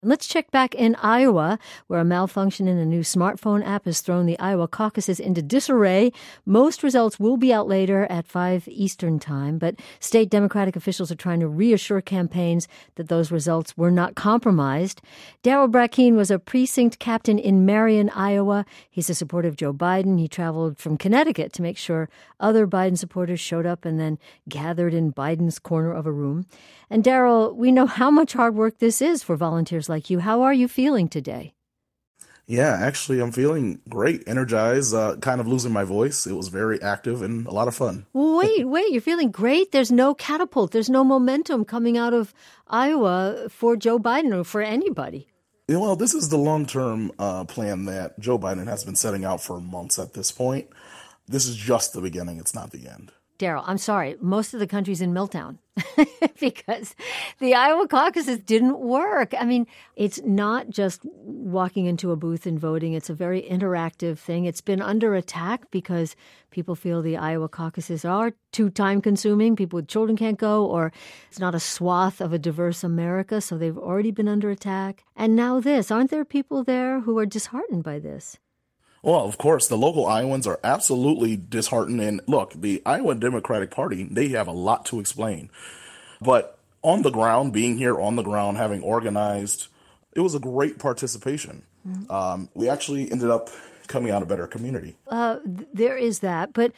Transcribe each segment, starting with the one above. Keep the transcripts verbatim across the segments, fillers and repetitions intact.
Let's check back in Iowa, where a malfunction in a new smartphone app has thrown the Iowa caucuses into disarray. Most results will be out later at five Eastern time, but state Democratic officials are trying to reassure campaigns that those results were not compromised. Daryl Brackeen was a precinct captain in Marion, Iowa. He's a supporter of Joe Biden. He traveled from Connecticut to make sure other Biden supporters showed up and then gathered in Biden's corner of a room. And Daryl, we know how much hard work this is for volunteers like you. How are you feeling today? Yeah, actually, I'm feeling great, energized, uh, kind of losing my voice. It was very active and a lot of fun. Well, wait, wait, you're feeling great? There's no catapult. There's no momentum coming out of Iowa for Joe Biden or for anybody. Well, this is the long-term uh, plan that Joe Biden has been setting out for months at this point. This is just the beginning. It's not the end. Daryl, I'm sorry. Most of the country's in Milltown because the Iowa caucuses didn't work. I mean, it's not just walking into a booth and voting. It's a very interactive thing. It's been under attack because people feel the Iowa caucuses are too time-consuming. People with children can't go, or it's not a swath of a diverse America, so they've already been under attack. And now this. Aren't there people there who are disheartened by this? Well, of course, the local Iowans are absolutely disheartened. And look, the Iowa Democratic Party, they have a lot to explain. But on the ground, being here on the ground, having organized, it was a great participation. Mm-hmm. Um, we actually ended up coming out a better community. Uh, there is that. But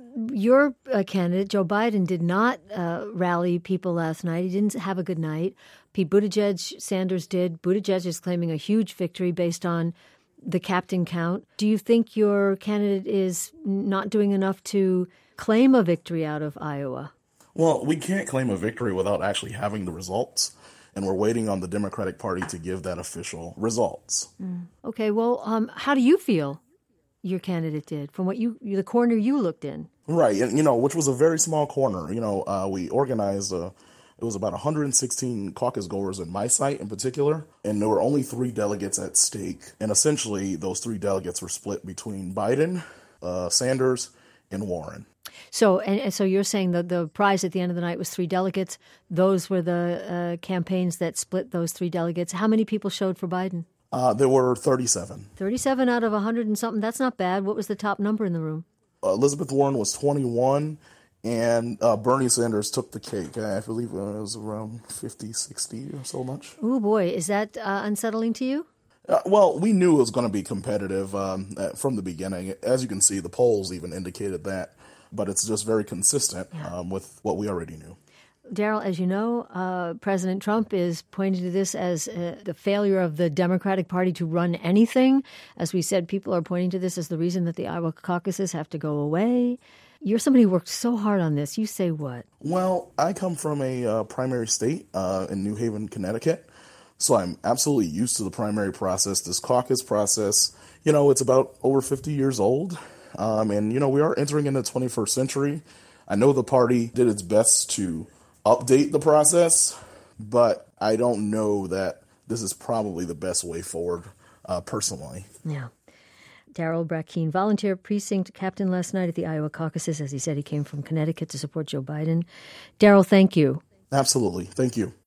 your uh, candidate, Joe Biden, did not uh, rally people last night. He didn't have a good night. Pete Buttigieg, Sanders did. Buttigieg is claiming a huge victory based on the captain count. Do you think your candidate is not doing enough to claim a victory out of Iowa? Well, we can't claim a victory without actually having the results, and we're waiting on the Democratic Party to give that official results. Mm. Okay, well, um, how do you feel your candidate did from what you, the corner you looked in? Right, and you know, which was a very small corner. You know, uh, we organized a It was about one hundred sixteen caucus goers in my site in particular, and there were only three delegates at stake. And essentially, those three delegates were split between Biden, uh, Sanders, and Warren. So, and, and so you're saying that the prize at the end of the night was three delegates. Those were the uh, campaigns that split those three delegates. How many people showed for Biden? Uh, there were thirty-seven. thirty-seven out of one hundred and something. That's not bad. What was the top number in the room? Uh, Elizabeth Warren was twenty-one. And uh, Bernie Sanders took the cake. I believe uh, it was around fifty, sixty or so much. Oh, boy. Is that uh, unsettling to you? Uh, well, we knew it was going to be competitive um, from the beginning. As you can see, the polls even indicated that. But it's just very consistent yeah. um, with what we already knew. Daryl, as you know, uh, President Trump is pointing to this as uh, the failure of the Democratic Party to run anything. As we said, people are pointing to this as the reason that the Iowa caucuses have to go away. You're somebody who worked so hard on this. You say what? Well, I come from a uh, primary state uh, in New Haven, Connecticut. So I'm absolutely used to the primary process, this caucus process. You know, it's about over fifty years old. Um, and, you know, we are entering into the twenty-first century. I know the party did its best to update the process, but I don't know that this is probably the best way forward uh, personally. Yeah. Daryl Brackeen, volunteer precinct captain last night at the Iowa caucuses. As he said, he came from Connecticut to support Joe Biden. Daryl, thank you. Absolutely. Thank you.